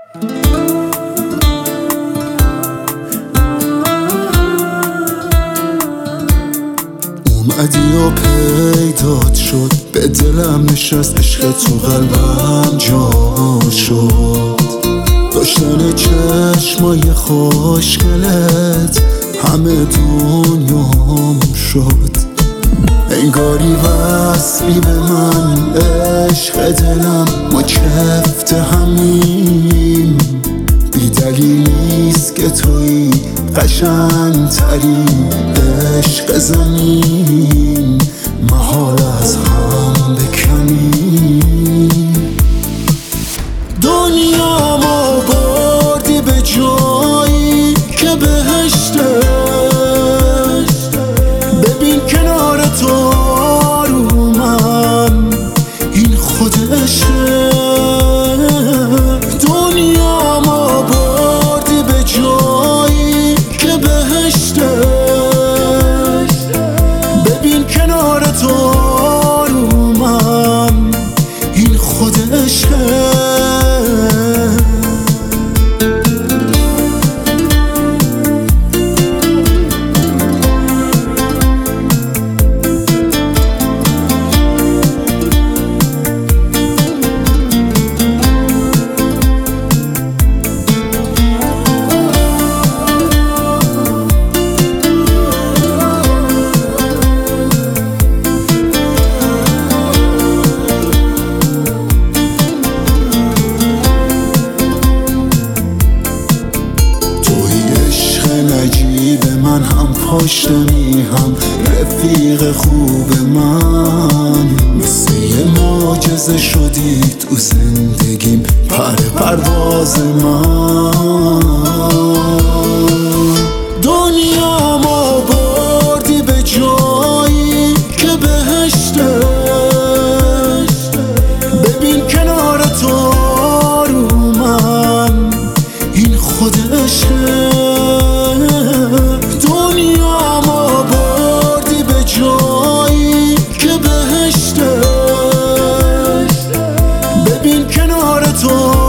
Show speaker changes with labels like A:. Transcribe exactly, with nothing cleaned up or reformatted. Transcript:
A: اومدی و پیدات شد، به دلم نشست، عشق تو قلبم جا شد. داشتن چشمای خوشگلت همه دنیام شد. انگاری وصلی به من، عشق دلم، ما کفت همیم. بی دلیل نیست که توی قشنگ ترین عشق زمین. محال از هم بکنیم. دنیا ما بردی به جایی که بهشته. ببین کنار تو آرومم، این خودشه. دنیا ما بردی به جایی که بهشته. ببین کنار تو آرومم، این خودشه. من هم پشت میهم، رفیق خوب من. مثل یه معجزه شدی تو زندگیم، پر پرواز من. دنیا ما بردی به جایی که بهشته. ببین کنار تو آرومم، این خودشه. دنیا ما بردی به جایی که بهشته. ببین کنار تو